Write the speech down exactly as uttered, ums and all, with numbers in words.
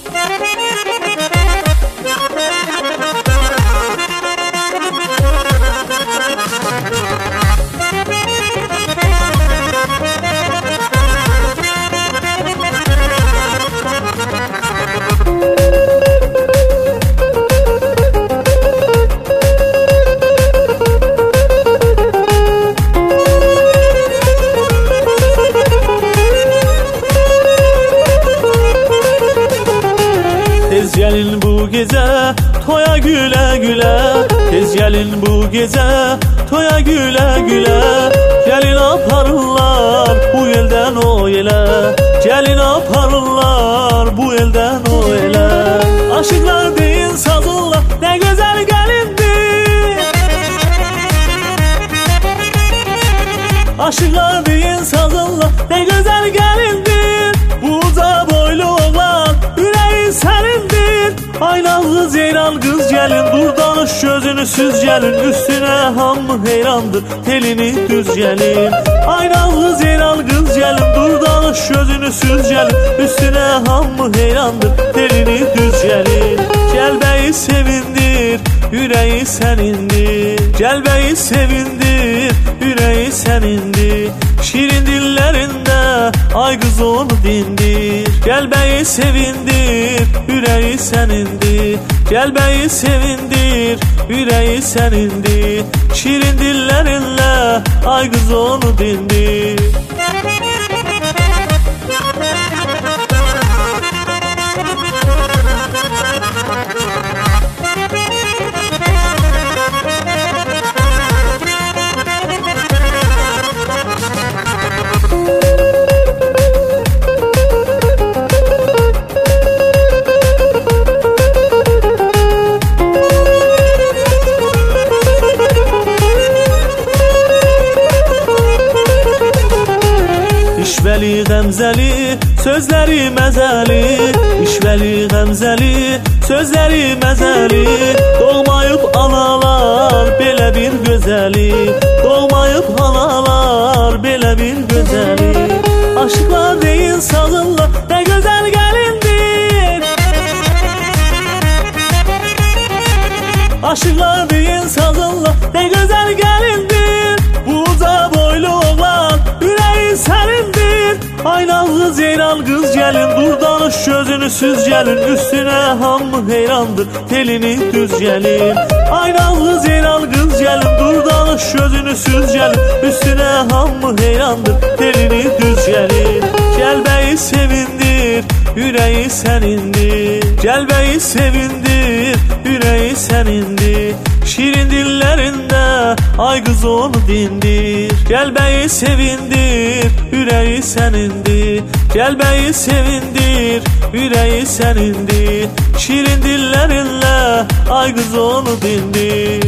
Tez gelin bu gece toya güle güle, tez gelin bu gece toya güle güle. Gelin aparırlar bu elden o ele, gelin aparırlar bu elden o ele. Aşıklar deyin sazınla ne güzel gelindir, aşıklar deyin sazınla ne güzel gelindir. Bu uca boylu oğlan yüreği senindir. Ay nazlı zeyran kız gelin, dur danış sözünü süz gelin. Üstüne hamı heyrandır telini düz gelin. Ay nazlı zeyran kız gelin, dur danış sözünü süz gelin. Üstüne hamı heyrandır telini düz gelin. Gelbeyi sevindir yüreği senindir, gelbeyi sevindir yüreği senindir. Şirin dillerinde ay kız onu dindir. Gelbeyi sevindir yüreği senindir, gelbeyi sevindir yüreği senindir. Şirin dillerinle ay kız onu dindir. İşveli gamzeli sözleri mezeli, İşveli gamzeli sözleri mezeli. Doğmayıp analar belə bir gözeli, doğmayıp analar belə bir gözeli. Aşıklar deyin sazınla ne güzel gelindir, aşıklar deyin sazınla ne güzel gelindir. Bu uca boylu oğlan yüreği senindir. Ay nazlı zeyran kız gelin, dur danış sözünü süz gelin. Üstüne hamı heyrandır telini düz gelin. Ay nazlı zeyran kız gelin, dur danış sözünü süz gelin. Üstüne hamı heyrandır telini düz gelin. Gelbeyi sevindir yüreği senindir, gelbeyi sevindir yüreği senindir. Şirin dillerinde ay kız onu dindir. Gelbeyi sevindir yüreği senindir, gelbeyi sevindir yüreği senindir. Şirin dillerinle ay kız onu dindir.